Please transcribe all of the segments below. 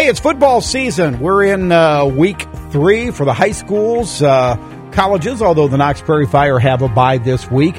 Hey, it's football season. We're in week 3 for the high schools, colleges, although the Knox Prairie Fire have a bye this week.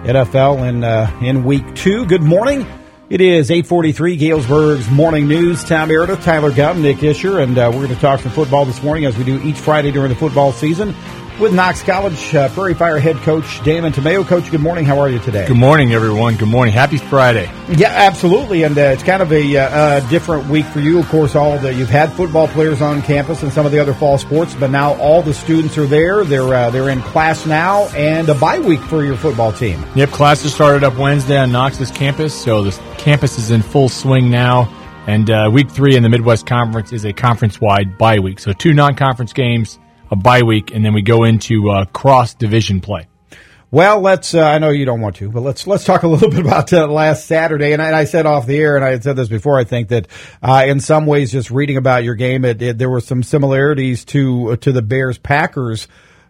NFL in week 2. Good morning. It is 8:43, Galesburg's Morning News. Tom Meredith, Tyler Gum, Nick Isher, and we're going to talk some football this morning as we do each Friday during the football season with Knox College Prairie Fire head coach Damon Tamayo. Coach, good morning. How are you today? Good morning, everyone. Good morning. Happy Friday. Yeah, absolutely, and it's kind of a different week for you. Of course, you've had football players on campus and some of the other fall sports, but now all the students are there. They're in class now, and a bye week for your football team. Yep, classes started up Wednesday on Knox's campus, so the campus is in full swing now. And week 3 in the Midwest Conference is a conference-wide bye week, so 2 non-conference games, a bye week, and then we go into cross-division play. Well, let's. I know you don't want to, but let's talk a little bit about last Saturday. And I said off the air, and I had said this before. I think that in some ways, just reading about your game, there were some similarities to the Bears Packers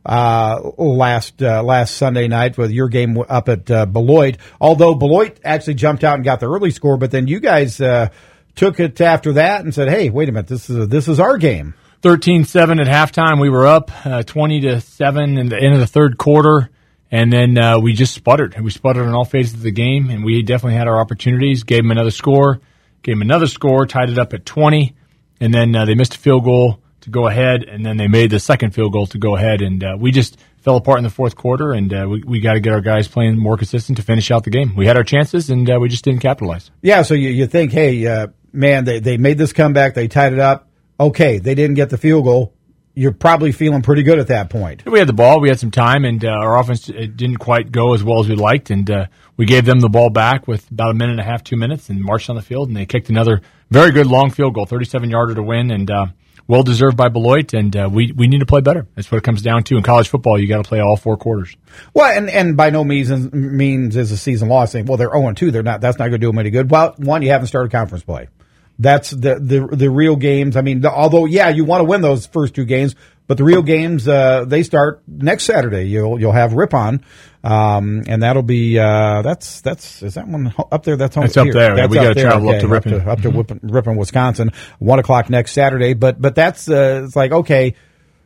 last Sunday night with your game up at Beloit. Although Beloit actually jumped out and got the early score, but then you guys took it after that and said, "Hey, wait a minute, this is our game." 13-7 at halftime. We were up 20-7 in the end of the third quarter, and then we just sputtered. We sputtered on all phases of the game, and we definitely had our opportunities. Gave them another score, tied it up at 20, and then they missed a field goal to go ahead, and then they made the second field goal to go ahead, and we just fell apart in the fourth quarter, and we got to get our guys playing more consistent to finish out the game. We had our chances, and we just didn't capitalize. Yeah, so you think, hey, man, they made this comeback, they tied it up. Okay, they didn't get the field goal. You're probably feeling pretty good at that point. We had the ball. We had some time, and our offense didn't quite go as well as we liked. And we gave them the ball back with about a minute and a half, 2 minutes, and marched on the field. And they kicked another very good long field goal, 37-yarder to win, and well-deserved by Beloit. And we need to play better. That's what it comes down to. In college football, you got to play all 4 quarters. Well, and by no means is a season loss. Saying, well, they're 0-2. That's not going to do them any good. Well, one, you haven't started conference play. That's the real games. I mean, although, yeah, you want to win those first 2 games, but the real games, they start next Saturday. You'll have Ripon, and that'll be, is that one up there? That's up there. That's we got to travel up to Ripon. Up to Ripon, Wisconsin, 1:00 next Saturday. But that's, it's like, okay,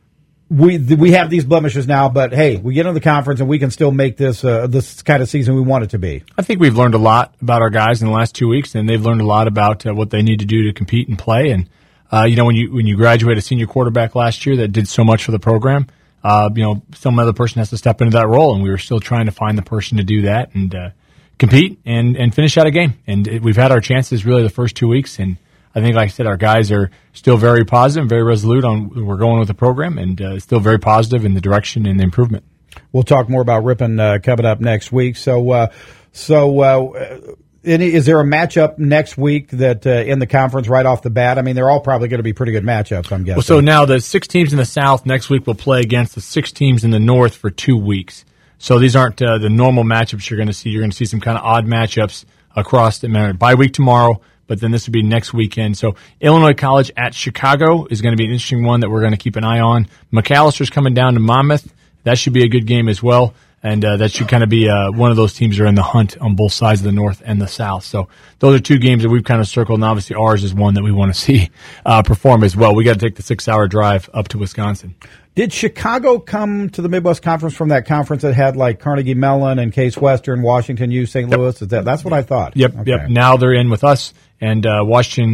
we have these blemishes now, but hey, we get into the conference and we can still make this kind of season we want it to be. I think we've learned a lot about our guys in the last 2 weeks, and they've learned a lot about what they need to do to compete and play. And when you graduate a senior quarterback last year that did so much for the program, some other person has to step into that role, and we were still trying to find the person to do that and compete and finish out a game. And we've had our chances really the first 2 weeks, and I think, like I said, our guys are still very positive and very resolute on we're going with the program, and still very positive in the direction and the improvement. We'll talk more about Ripon coming up next week. So is there a matchup next week that in the conference right off the bat? I mean, they're all probably going to be pretty good matchups, I'm guessing. Well, so now the 6 teams in the South next week will play against the 6 teams in the North for 2 weeks. So these aren't the normal matchups you're going to see. You're going to see some kind of odd matchups across the bye week tomorrow. But then this would be next weekend. So Illinois College at Chicago is going to be an interesting one that we're going to keep an eye on. McAllister's coming down to Monmouth. That should be a good game as well. And that should kind of be one of those teams that are in the hunt on both sides of the North and the South. So those are 2 games that we've kind of circled, and obviously ours is one that we want to see perform as well. We got to take the 6-hour drive up to Wisconsin. Did Chicago come to the Midwest Conference from that conference that had like Carnegie Mellon and Case Western, Washington U, St. Louis? That's what I thought. Yep, okay. Yep. Now they're in with us, and Washington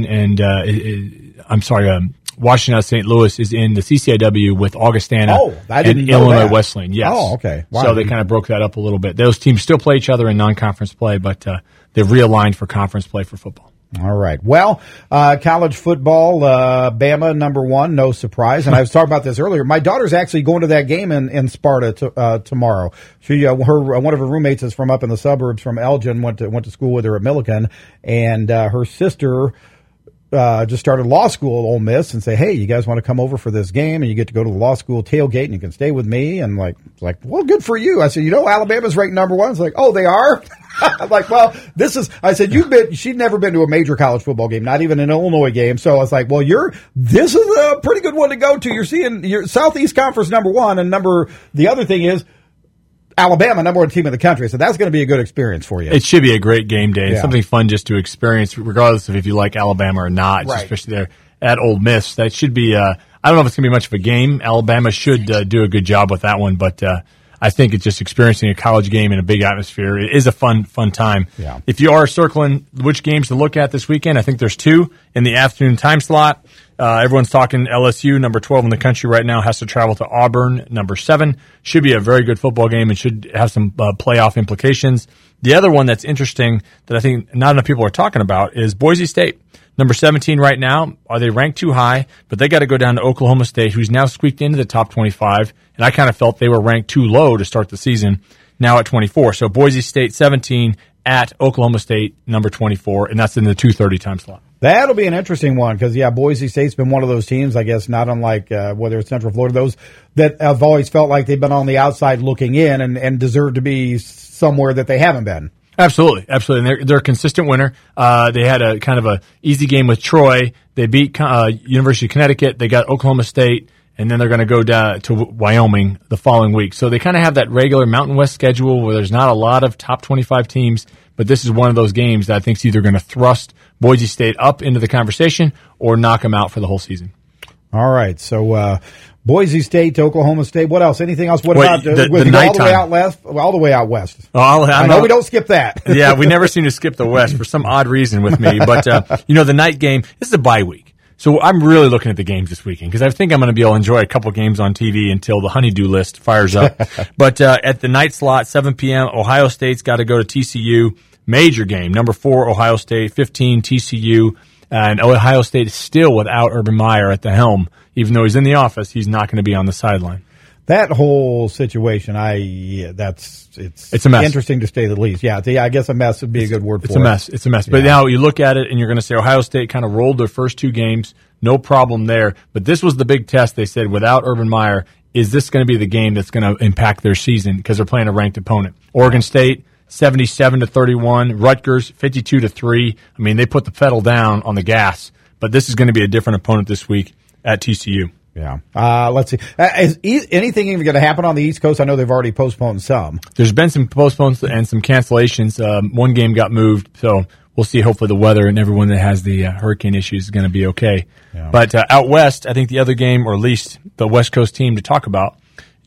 Washington out of St. Louis is in the CCIW with Augustana and Illinois Wesleyan. Yes. Oh, okay. Wow. So they kind of broke that up a little bit. Those teams still play each other in non-conference play, but they've realigned for conference play for football. All right. Well, college football, Bama #1, no surprise. And I was talking about this earlier. My daughter's actually going to that game in Sparta tomorrow. She, one of her roommates is from up in the suburbs from Elgin. Went to school with her at Millikan, and her sister just started law school at Ole Miss, and say, hey, you guys want to come over for this game, and you get to go to the law school tailgate, and you can stay with me. And like, well, good for you. I said, Alabama's ranked #1. It's like, oh, they are. I'm like, well, I said, she'd never been to a major college football game, not even an Illinois game. So I was like, well, this is a pretty good one to go to. You're seeing your Southeast Conference #1, and the other thing is Alabama, #1 team in the country. So that's going to be a good experience for you. It should be a great game day. Yeah. Something fun just to experience, regardless of if you like Alabama or not, right. Especially there. at Ole Miss. That should be, I don't know if it's going to be much of a game. Alabama should do a good job with that one, but I think it's just experiencing a college game in a big atmosphere. It is a fun time. Yeah. If you are circling which games to look at this weekend, I think there's 2 in the afternoon time slot. Everyone's talking LSU, number 12 in the country right now, has to travel to Auburn, number 7. Should be a very good football game and should have some playoff implications. The other one that's interesting that I think not enough people are talking about is Boise State. Number 17 right now. Are they ranked too high? But they got to go down to Oklahoma State, who's now squeaked into the top 25. And I kind of felt they were ranked too low to start the season, now at 24. So Boise State 17 at Oklahoma State, number 24, and that's in the 2:30 time slot. That'll be an interesting one because, Boise State's been one of those teams, I guess, not unlike whether it's Central Florida, those that have always felt like they've been on the outside looking in and deserve to be somewhere that they haven't been. Absolutely. And they're a consistent winner. They had a kind of a easy game with Troy. They beat University of Connecticut. They got Oklahoma State, and then they're going to go down to Wyoming the following week. So they kind of have that regular Mountain West schedule where there's not a lot of top 25 teams, but this is one of those games that I think is either going to thrust Boise State up into the conversation or knock them out for the whole season. All right. So, Boise State to Oklahoma State. What else? Anything else? What about the all nighttime? the way out west? All the way out west. Oh, I know we don't skip that. Yeah, we never seem to skip the West for some odd reason with me. But, the night game, this is a bye week. So I'm really looking at the games this weekend because I think I'm going to be able to enjoy a couple games on TV until the honeydew list fires up. But at the night slot, 7 p.m., Ohio State's got to go to TCU. Major game. Number 4, Ohio State, 15, TCU. And Ohio State is still without Urban Meyer at the helm. Even though he's in the office, he's not going to be on the sideline. That whole situation, it's a mess. Interesting to say the least. Yeah, I guess a mess would be a good word for it. It's a mess. It's a mess. But now you look at it and you're going to say Ohio State kind of rolled their first 2 games. No problem there. But this was the big test. They said without Urban Meyer, is this going to be the game that's going to impact their season because they're playing a ranked opponent? Oregon State, 77-31. Rutgers, 52-3. I mean, they put the pedal down on the gas. But this is going to be a different opponent this week at TCU. Yeah. Let's see. Is anything even going to happen on the East Coast? I know they've already postponed some. There's been some postpones and some cancellations. One game got moved, so we'll see. Hopefully the weather and everyone that has the hurricane issues is going to be okay. Yeah. But out west, I think the other game, or at least the West Coast team to talk about,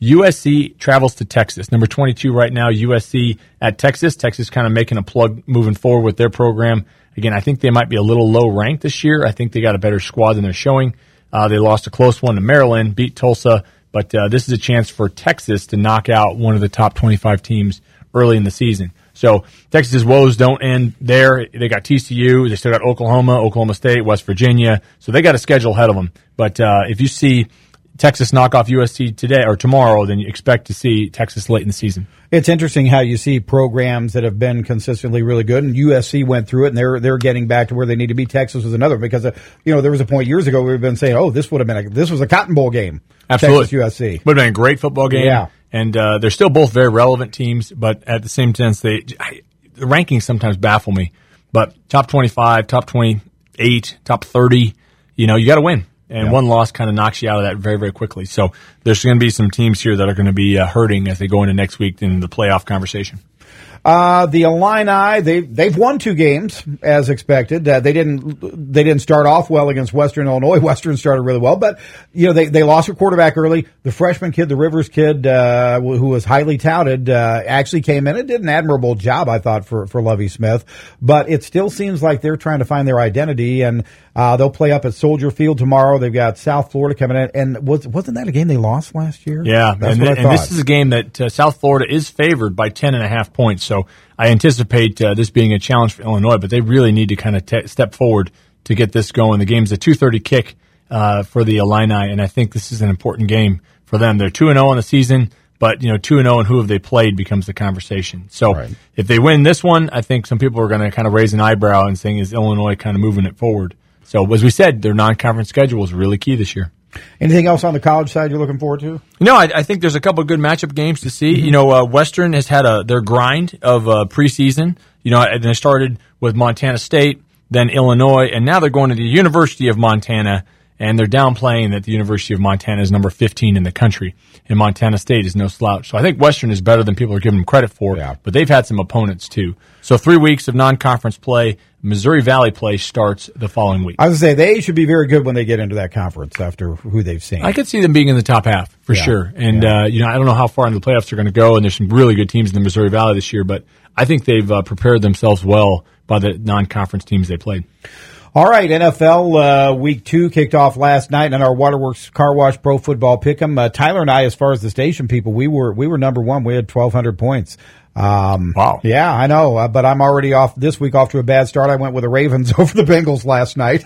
USC travels to Texas. Number 22 right now, USC at Texas. Texas kind of making a plug moving forward with their program. Again, I think they might be a little low ranked this year. I think they got a better squad than they're showing. They lost a close one to Maryland, beat Tulsa, but this is a chance for Texas to knock out one of the top 25 teams early in the season. So Texas's woes don't end there. They got TCU. They still got Oklahoma, Oklahoma State, West Virginia. So they got a schedule ahead of them. But if you see Texas knock off USC today or tomorrow, then you expect to see Texas late in the season. It's interesting how you see programs that have been consistently really good, and USC went through it, and they're getting back to where they need to be. Texas was another because there was a point years ago we've been saying, this would have been this was a Cotton Bowl game. Absolutely, Texas USC would have been a great football game. Yeah, and they're still both very relevant teams, but at the same time, the rankings sometimes baffle me. But top 25, top 28, top 30, you got to win. And one loss kind of knocks you out of that very, very quickly. So there's going to be some teams here that are going to be hurting as they go into next week in the playoff conversation. The Illini, they've won 2 games as expected. They didn't start off well against Western Illinois. Western started really well, but they lost their quarterback early. The freshman kid, the Rivers kid, who was highly touted, actually came in and did an admirable job, I thought, for Lovie Smith. But it still seems like they're trying to find their identity, and they'll play up at Soldier Field tomorrow. They've got South Florida coming in, and wasn't that a game they lost last year? Yeah, that's what I thought. And this is a game that South Florida is favored by 10.5 points. So I anticipate this being a challenge for Illinois, but they really need to kind of step forward to get this going. The game's a 2:30 kick for the Illini, and I think this is an important game for them. They're 2-0 on the season, but 2-0 and who have they played becomes the conversation. So If they win this one, I think some people are going to kind of raise an eyebrow and saying, is Illinois kind of moving it forward? So as we said, their non-conference schedule is really key this year. Anything else on the college side you're looking forward to? No, I think there's a couple of good matchup games to see. Mm-hmm. Western has had their grind of preseason. And they started with Montana State, then Illinois, and now they're going to the University of Montana. and they're downplaying that the University of Montana is number 15 in the country, and Montana State is no slouch. So I think Western is better than people are giving them credit for, but they've had some opponents too. So 3 weeks of non-conference play. Missouri Valley play starts the following week. I was going to say, they should be very good when they get into that conference after who they've seen. I could see them being in the top half for sure. And, I don't know how far into the playoffs they're going to go, and there's some really good teams in the Missouri Valley this year, but I think they've prepared themselves well by the non-conference teams they played. All right, NFL Week 2 kicked off last night in our Waterworks Car Wash Pro Football Pick'em. Tyler and I, as far as the station people, we were number one. We had 1,200 points. Wow. Yeah, I know, but I'm already off to a bad start. I went with the Ravens over the Bengals last night.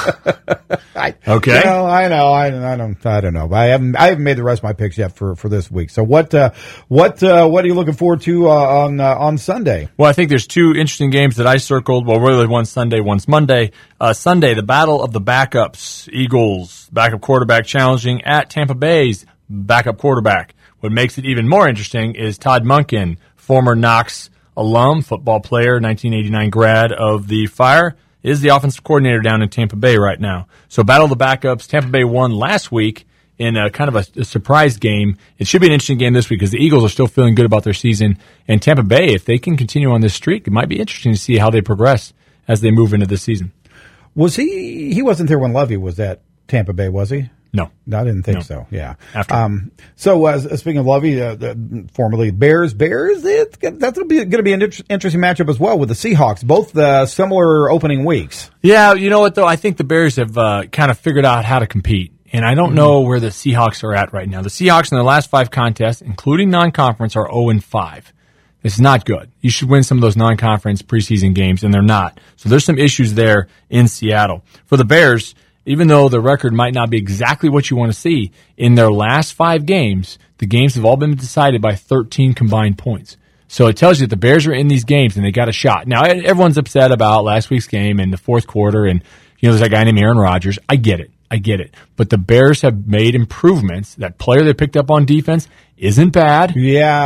Okay. I know. I don't know. I haven't made the rest of my picks yet for this week. So what are you looking forward to on Sunday? Well, I think there's 2 interesting games that I circled. Well, really one's Sunday, one's Monday. Sunday, the battle of the backups. Eagles backup quarterback challenging at Tampa Bay's backup quarterback. What makes it even more interesting is Todd Monken, former Knox alum, football player, 1989 grad of the Fire, is the offensive coordinator down in Tampa Bay right now. So battle of the backups. Tampa Bay won last week in a kind of a surprise game. It should be an interesting game this week because the Eagles are still feeling good about their season. And Tampa Bay, if they can continue on this streak, it might be interesting to see how they progress as they move into this season. Was he wasn't there when Lovey was at Tampa Bay, was he? No. I didn't think so. Yeah. After. So speaking of Lovey, formerly Bears, that's going to be an interesting matchup as well with the Seahawks, both similar opening weeks. Yeah, you know what, though? I think the Bears have kind of figured out how to compete. And I don't know where the Seahawks are at right now. The Seahawks in their last 5 contests, including non-conference, are 0-5. This is not good. You should win some of those non-conference preseason games, and they're not. So there's some issues there in Seattle. For the Bears, even though the record might not be exactly what you want to see, in their last 5 games, the games have all been decided by 13 combined points. So it tells you that the Bears are in these games and they got a shot. Now, everyone's upset about last week's game in the fourth quarter, and there's that guy named Aaron Rodgers. I get it. But the Bears have made improvements. That player they picked up on defense isn't bad. Yeah,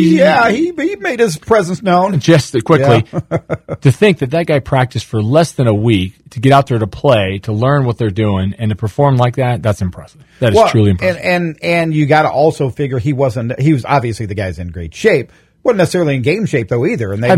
he made his presence known. Just quickly, to think that guy practiced for less than a week to get out there to play, to learn what they're doing, and to perform like that's impressive. That is truly impressive. And you got to also figure he was obviously the guy's in great shape. Wasn't necessarily in game shape though either, and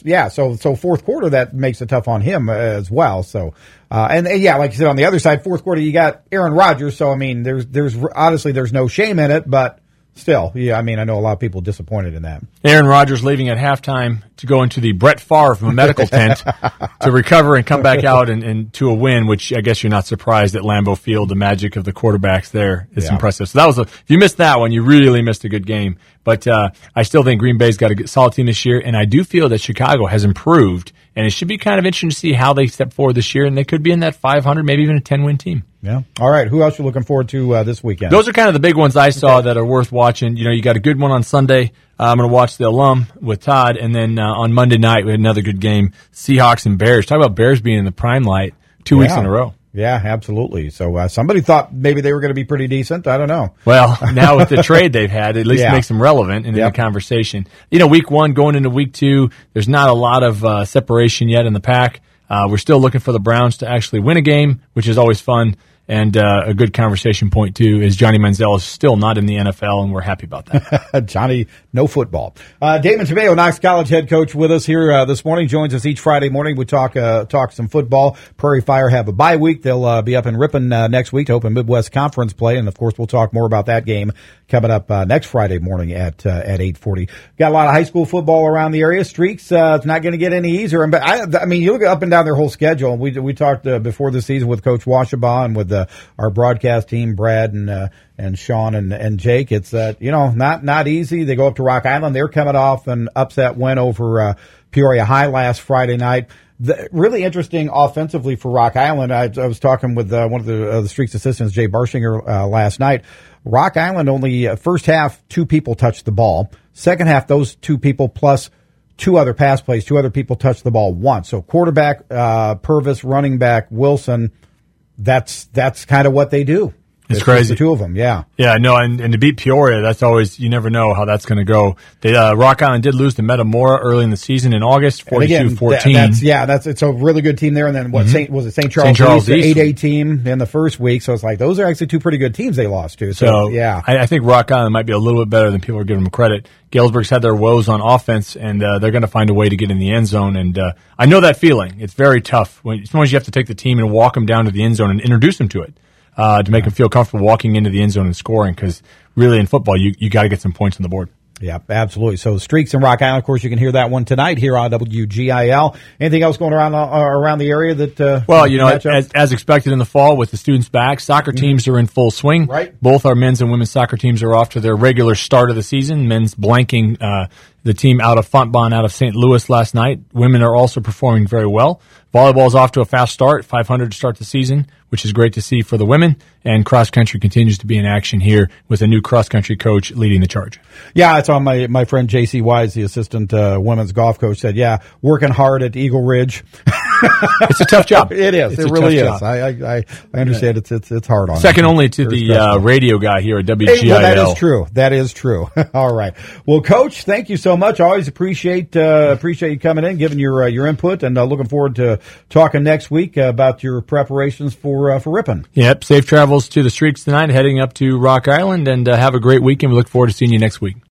so fourth quarter that makes it tough on him as well. So like you said, on the other side, fourth quarter you got Aaron Rodgers. So I mean, there's honestly there's no shame in it, but still, I mean, I know a lot of people disappointed in that. Aaron Rodgers leaving at halftime to go into the Brett Favre medical tent to recover and come back out and to a win, which I guess you're not surprised at Lambeau Field. The magic of the quarterbacks there is impressive. So if you missed that one, you really missed a good game. But I still think Green Bay's got a solid team this year, and I do feel that Chicago has improved, and it should be kind of interesting to see how they step forward this year, and they could be in that 500, maybe even a 10-win team. Yeah. All right. Who else are you looking forward to this weekend? Those are kind of the big ones I saw that are worth watching. You got a good one on Sunday. I'm going to watch the alum with Todd, and then on Monday night we had another good game, Seahawks and Bears. Talk about Bears being in the prime light 2 weeks in a row. Yeah, absolutely. So somebody thought maybe they were going to be pretty decent. I don't know. Well, now with the trade they've had, at least it makes them relevant in the conversation. Week 1 going into week 2, there's not a lot of separation yet in the pack. We're still looking for the Browns to actually win a game, which is always fun. And a good conversation point, too, is Johnny Manziel is still not in the NFL, and we're happy about that. Johnny, no football. Damon Tomeo, Knox College head coach, with us here this morning. Joins us each Friday morning. We talk some football. Prairie Fire have a bye week. They'll be up in Ripon next week to open Midwest Conference play. And, of course, we'll talk more about that game coming up next Friday morning at 8:40. Got a lot of high school football around the area. Streaks, it's not going to get any easier. But I mean, you look up and down their whole schedule. We talked before the season with Coach Washabaugh and with our broadcast team, Brad and Sean and Jake. It's not easy. They go up to Rock Island. They're coming off an upset win over Peoria High last Friday night. Really interesting offensively for Rock Island. I was talking with one of the Streaks assistants, Jay Barshinger, last night. Rock Island only first half 2 people touched the ball. Second half, those 2 people plus 2 other pass plays, 2 other people touched the ball once. So quarterback Purvis, running back Wilson. That's kind of what they do. It's crazy. The two of them, yeah. Yeah, no, and to beat Peoria, that's always, you never know how that's going to go. They, Rock Island did lose to Metamora early in the season in August, 42-14. It's a really good team there. And then St. Charles East, East, 8A team in the first week. So it's like, those are actually two pretty good teams they lost to. So yeah. I think Rock Island might be a little bit better than people are giving them credit. Galesburg's had their woes on offense, and they're going to find a way to get in the end zone. And I know that feeling. It's very tough. Sometimes you have to take the team and walk them down to the end zone and introduce them to it. To make them feel comfortable walking into the end zone and scoring, because really in football, you got to get some points on the board. Yeah, absolutely. So Streaks in Rock Island, of course, you can hear that one tonight here on WGIL. Anything else going around the area that? Well, as expected in the fall with the students back, soccer teams are in full swing. Right. Both our men's and women's soccer teams are off to their regular start of the season. Men's blanking the team out of Fontbonne, out of St. Louis last night. Women are also performing very well. Volleyball is off to a fast start, 500 to start the season, which is great to see for the women. And cross country continues to be in action here with a new cross country coach leading the charge. Yeah, it's on my friend J.C. Wise, the assistant women's golf coach, said, yeah, working hard at Eagle Ridge. It's a tough job. It is. It really is. I understand it's hard on Second only to the radio guy here at WGIL. Well, that is true. That is true. All right. Well, Coach, thank you so much. I always appreciate you coming in, giving your input, and looking forward to talking next week about your preparations for Ripon. Yep. Safe travels to the Streaks tonight, heading up to Rock Island, and have a great weekend. We look forward to seeing you next week.